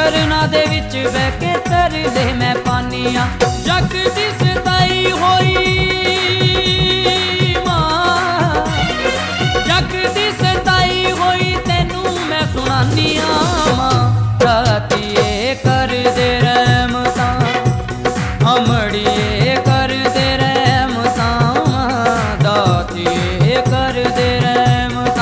चरना दे विच बह के तरले मैं पानिया जग दी सताई होई मां जग दी सताई होई तेनू मैं सुनानिया मां रातिए कर दे रहमतां अमड़िए कर दे रहमतां दातिए कर दे रहमतां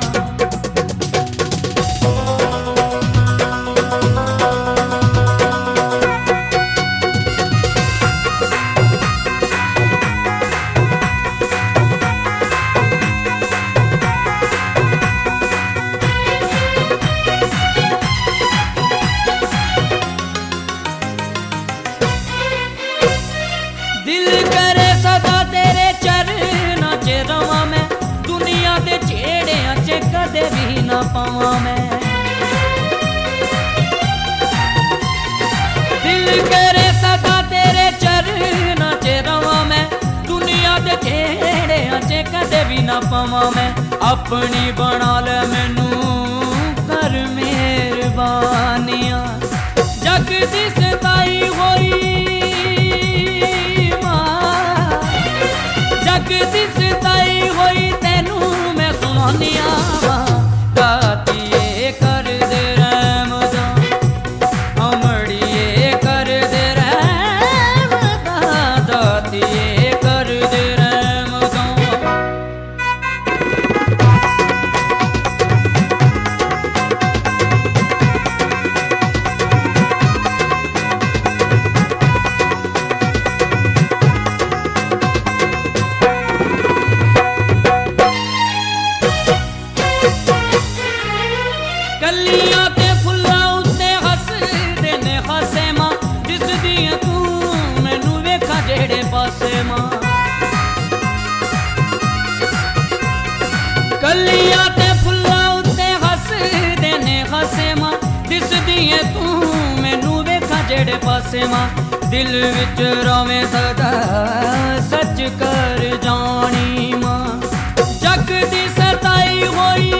दिल करे सदा तेरे चरना च रवां मैं दुनिया दे छेड़ियां च कदे भी ना पावां मैं दिल करे सदा तेरे चरना च रवां मैं दुनिया दे छेड़ियां च कदे भी ना पावां मैं अपनी बना ले मैनू कर मेहरबानियां जग दी सताई होई जग दी सताई होई तेनू मैं सुनानिया दातिए कर दे रहमतां अमड़िए कर दे रहमतां दातिए कर दे रहमतां कलियां ते फुल्लां उत्ते हसदे ने हसे मां दिसदी तू मैनू वेखा जेड़े पासे मां कलियां ते फुल्लां उत्ते हसदे ने हसे मां दिसदी तू मैनू वेखा जेड़े पासे मां दिल विच रोवे सदा सच कर जानी मां जग दी सताई होई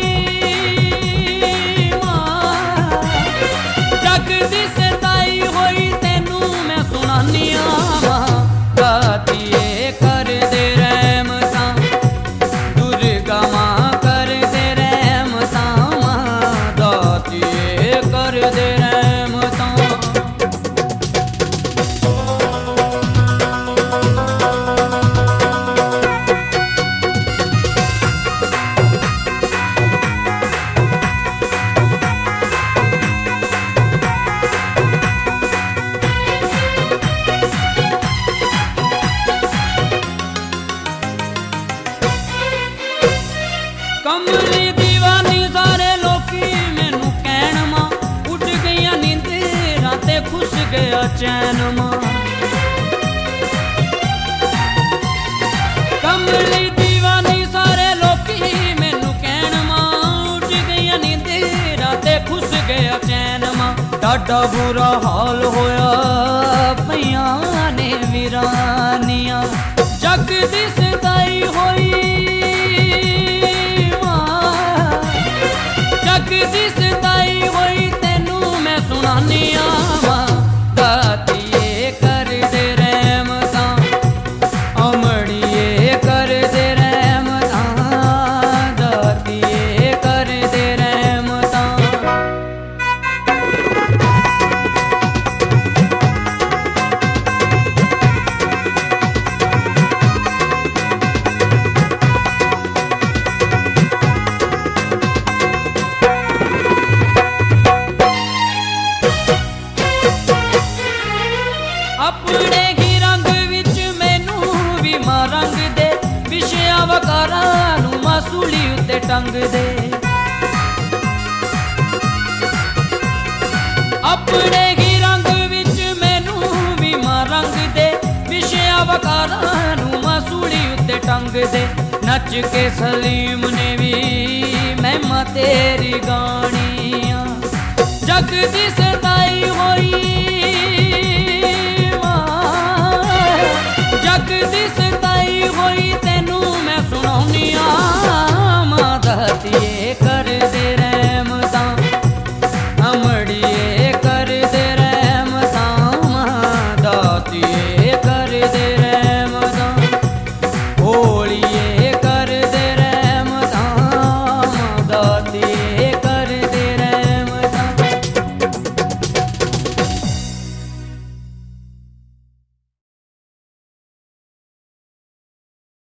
जग दी सताई होई तेनू मैं सुनानिया दातिए कर दे रहमतां दुर्गा मां कर दे रहमतां दातिए कर दे रहमतां कमली दीवानी सारे लोकी मैनू कहण मां उठ गईयां नींदरां ते खुश गया चैन मां कमली दीवानी सारे लोकी मैनू कहण मां उठ गईयां नींदरां ते खुश गया चैन मां डाडा बुरा हाल होया पईयां ने वीरानियां जग दी सताई होई जग दी सताई होई तेनू मैं सुनानिया दातिए कर दे रहमतां अमड़िए कर दे रहमतां दातिए कर दे रहमतां अपने ही रंग विच मैनू भी मां रंग दे विषया वकारा नू मासूली उत्ते टंग दे अपने ही रंग विच मैनू भी मां रंग दे विषया वकारा नू मासूली उत्ते टंग दे नच के सलीम ने भी महिमा तेरी गानियां जग दी सताई होई जग दी सताई होई तेनू मैं सुनानिया मां दातिए